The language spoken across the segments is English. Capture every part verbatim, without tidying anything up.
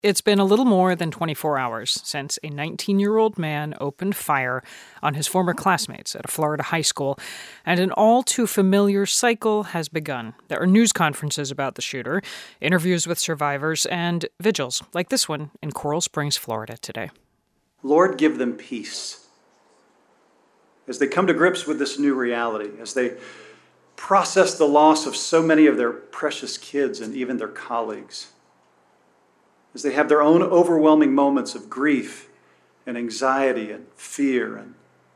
It's been a little more than twenty-four hours since a nineteen-year-old man opened fire on his former classmates at a Florida high school, and an all-too-familiar cycle has begun. There are news conferences about the shooter, interviews with survivors, and vigils like this one in Coral Springs, Florida today. Lord, give them peace. As they come to grips with this new reality, as they process the loss of so many of their precious kids and even their colleagues, as they have their own overwhelming moments of grief and anxiety and fear and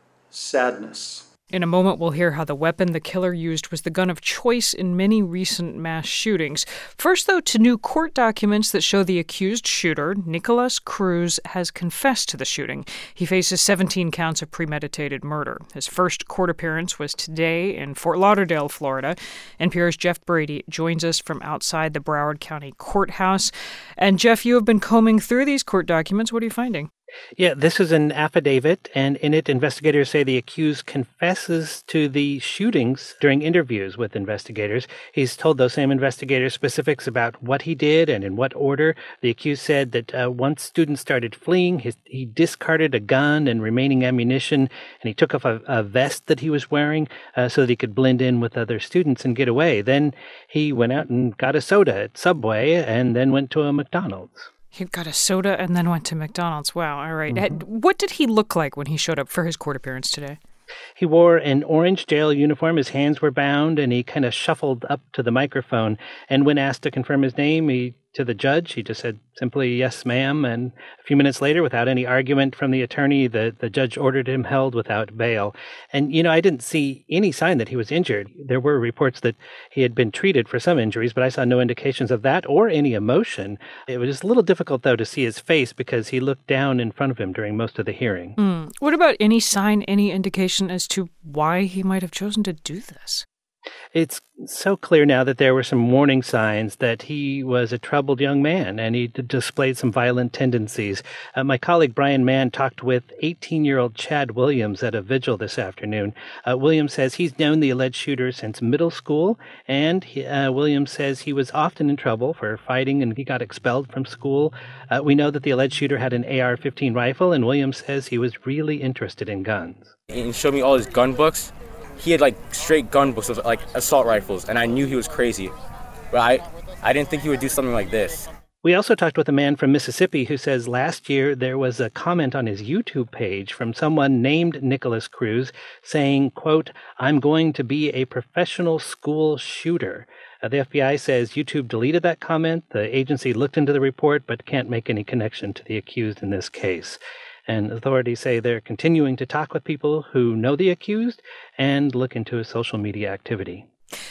sadness. In a moment, we'll hear how the weapon the killer used was the gun of choice in many recent mass shootings. First, though, to new court documents that show the accused shooter, Nikolas Cruz, has confessed to the shooting. He faces seventeen counts of premeditated murder. His first court appearance was today in Fort Lauderdale, Florida. N P R's Jeff Brady joins us from outside the Broward County Courthouse. And Jeff, you have been combing through these court documents. What are you finding? Yeah, this is an affidavit, and in it, investigators say the accused confesses to the shootings during interviews with investigators. He's told those same investigators specifics about what he did and in what order. The accused said that uh, once students started fleeing, his, he discarded a gun and remaining ammunition, and he took off a, a vest that he was wearing uh, so that he could blend in with other students and get away. Then he went out and got a soda at Subway and then went to a McDonald's. He got a soda and then went to McDonald's. Wow, all right. Mm-hmm. What did he look like when he showed up for his court appearance today? He wore an orange jail uniform. His hands were bound, and he kind of shuffled up to the microphone. And when asked to confirm his name, he to the judge, he just said simply, "Yes, ma'am." And a few minutes later, without any argument from the attorney, the, the judge ordered him held without bail. And, you know, I didn't see any sign that he was injured. There were reports that he had been treated for some injuries, but I saw no indications of that or any emotion. It was a little difficult, though, to see his face because he looked down in front of him during most of the hearing. Mm. What about any sign, any indication as to why he might have chosen to do this? It's so clear now that there were some warning signs that he was a troubled young man and he d- displayed some violent tendencies. Uh, my colleague Brian Mann talked with eighteen-year-old Chad Williams at a vigil this afternoon. Uh, Williams says he's known the alleged shooter since middle school, and he, uh, Williams says he was often in trouble for fighting and he got expelled from school. Uh, we know that the alleged shooter had an A R fifteen rifle, and Williams says he was really interested in guns. He showed me all his gun books. He had like straight gun books with like assault rifles, and I knew he was crazy, but I, I didn't think he would do something like this. We also talked with a man from Mississippi who says last year there was a comment on his YouTube page from someone named Nikolas Cruz saying, quote, "I'm going to be a professional school shooter." Uh, the F B I says YouTube deleted that comment. The agency looked into the report but can't make any connection to the accused in this case. And authorities say they're continuing to talk with people who know the accused and look into his social media activity.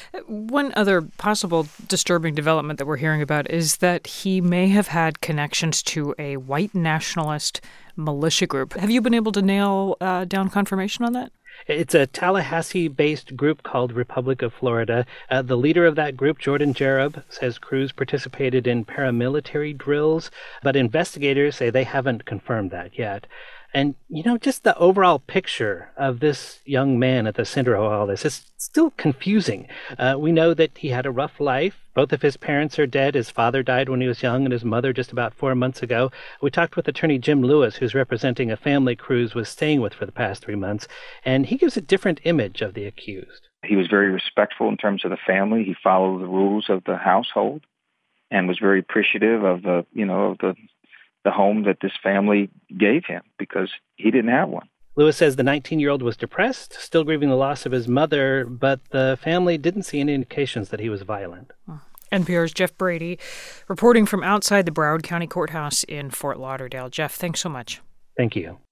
One other possible disturbing development that we're hearing about is that he may have had connections to a white nationalist militia group. Have you been able to nail uh, down confirmation on that? It's a Tallahassee-based group called Republic of Florida. Uh, the leader of that group, Jordan Jarab, says Cruz participated in paramilitary drills, but investigators say they haven't confirmed that yet. And, you know, just the overall picture of this young man at the center of all this is still confusing. Uh, we know that he had a rough life. Both of his parents are dead. His father died when he was young and his mother just about four months ago. We talked with attorney Jim Lewis, who's representing a family Cruz was staying with for the past three months, and he gives a different image of the accused. He was very respectful in terms of the family. He followed the rules of the household and was very appreciative of the, you know, of the the home that this family gave him because he didn't have one. Lewis says the nineteen-year-old was depressed, still grieving the loss of his mother, but the family didn't see any indications that he was violent. N P R's Jeff Brady reporting from outside the Broward County Courthouse in Fort Lauderdale. Jeff, thanks so much. Thank you.